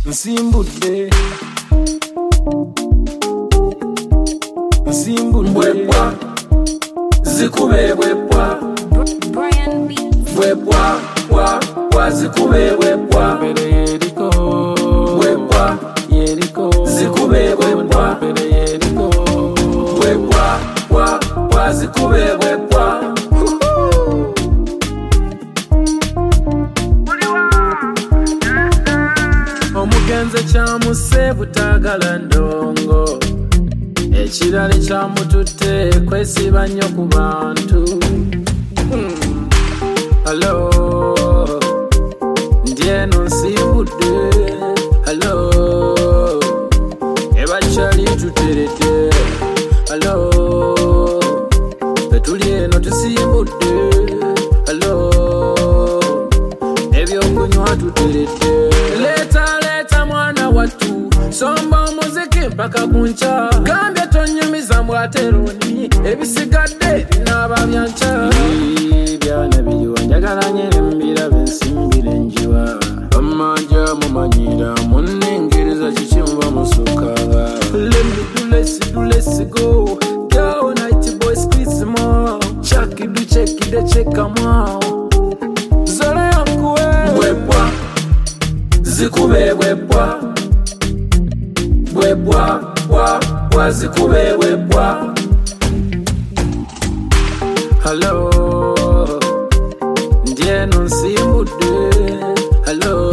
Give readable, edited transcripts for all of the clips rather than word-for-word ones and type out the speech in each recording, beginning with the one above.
Nsimbudde bwebwa zikube bwebwa bwebwa bwa zikube bwebwa bwebwa zikube bwebwa bwebwa bwa zikube bwebwa. Omugenzi kyamuse butagala ndongo, ekirala kyamututte kwesiba nnyo ku bantu. Hello, ndi eno nsiibudde. Hello, ebakyali tuteredde. Hello, betuli eno tusiibudde. Hello, ebyokunywa tuteredde. Leta mwana wattu, somba omuziki mpaka kunca. Gambye tonyumiza mbwateroni, ebisigadde binaaba byanca. Byana biriwa njagala nyere mbirabe nsimbire njiwa. Bamanja mumanyira munningiriza kikimva musukaba. Let me do let's go. Go night boy squeeze more. Chucky do check come out. Zola yankuwe bwebwa zikube bwebwa bwebwa bwa zikube bwebwa. Hello, ndi eno nsimbudde. Hello,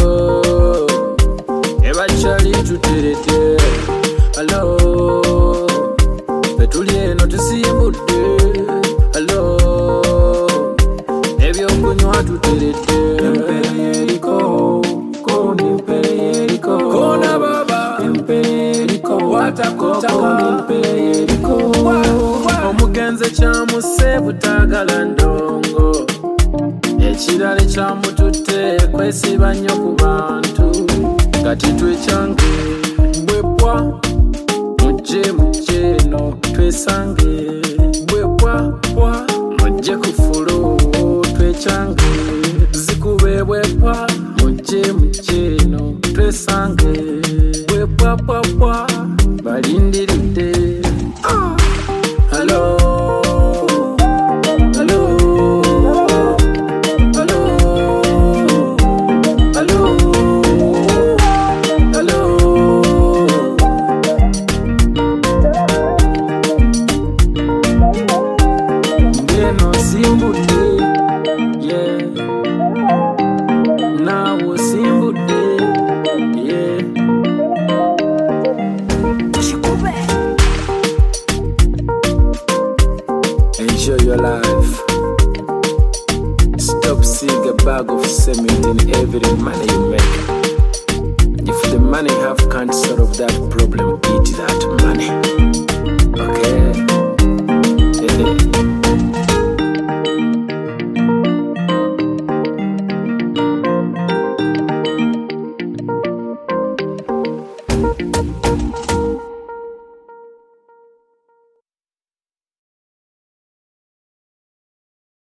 ebakyali tuteredde. Hello, betuli eno tusiibudde. Hello, ebyokunywa tuteredde. Empere yeriko empere yeriko kona baba empere yeriko watakutaka empere yeriko. Omugenzi kyamuse butagala ndongo, ekirala kyamututte kwesiba nnyo ku bantu. Kati twekyange bwebwa mujje eno twesange. Bwebwa mujje ku fulo twekyange. Zikube bwebwa mujje eno twesange. Bwebwa balindiridde. Hello, hello, hello, hello, hello. Ndeno simbudde, yeah. Nawo simbudde, yeah. Enjoy your life. Stop seeing a bag of cement in every money you make. If the money can't solve that problem,